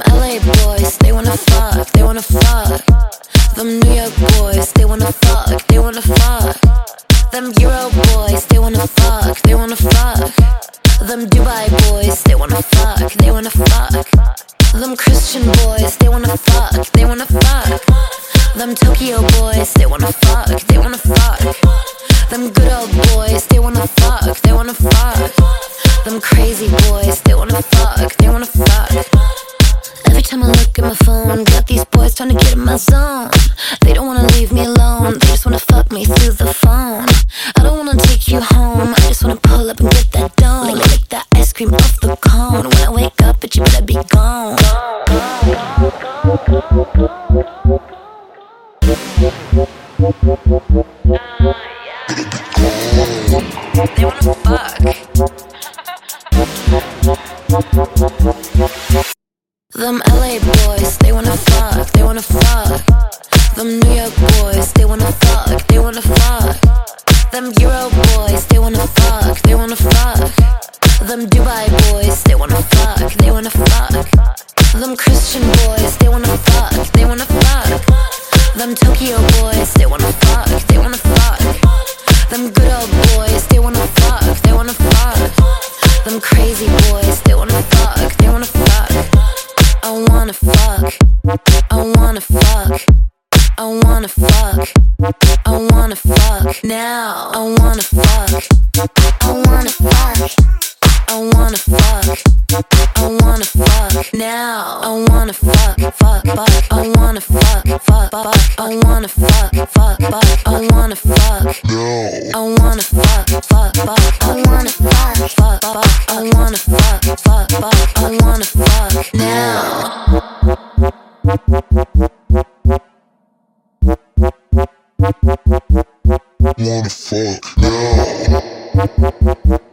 LA boys, they wanna fuck, they wanna fuck. Them New York boys, they wanna fuck, they wanna fuck. Them Euro boys, they wanna fuck, they wanna fuck. Them Dubai boys, they wanna fuck, they wanna fuck. Them Christian boys, they wanna fuck, they wanna fuck. Them Tokyo boys, they wanna fuck, they wanna fuck. Them good old boys, they wanna fuck, they wanna fuck. Them crazy boys, they wanna fuck, they wanna fuck. Every time I look at my phone, got these boys trying to get in my zone. They don't wanna leave me alone, they just wanna fuck me through the phone. I don't wanna take you home, I just wanna pull up and get that dome. Lick that ice cream off the cone. When I wake up, bitch, you better be gone. They wanna fuck. Them LA boys, they wanna fuck, they wanna fuck. Them New York boys, they wanna fuck, they wanna fuck. Them Euro boys, they wanna fuck, they wanna fuck. Them Dubai boys, they wanna fuck, they wanna fuck. Them Christian boys, they wanna fuck, they wanna fuck. Them Tokyo boys, they wanna fuck, they wanna fuck. Them good old boys, they wanna fuck, they wanna fuck. Them crazy boys, they wanna fuck, they wanna fuck. I wanna fuck, I wanna fuck, I wanna fuck, I wanna fuck now. I wanna fuck, I wanna fuck, I wanna fuck, I wanna fuck now. I wanna fuck, fuck, fuck, I wanna fuck, fuck, fuck, I wanna fuck, fuck, fuck, I wanna fuck now. I wanna fuck, fuck, fuck, I wanna fuck, fuck, fuck, I wanna fuck, fuck, fuck, I wanna fuck now. Wanna fuck now.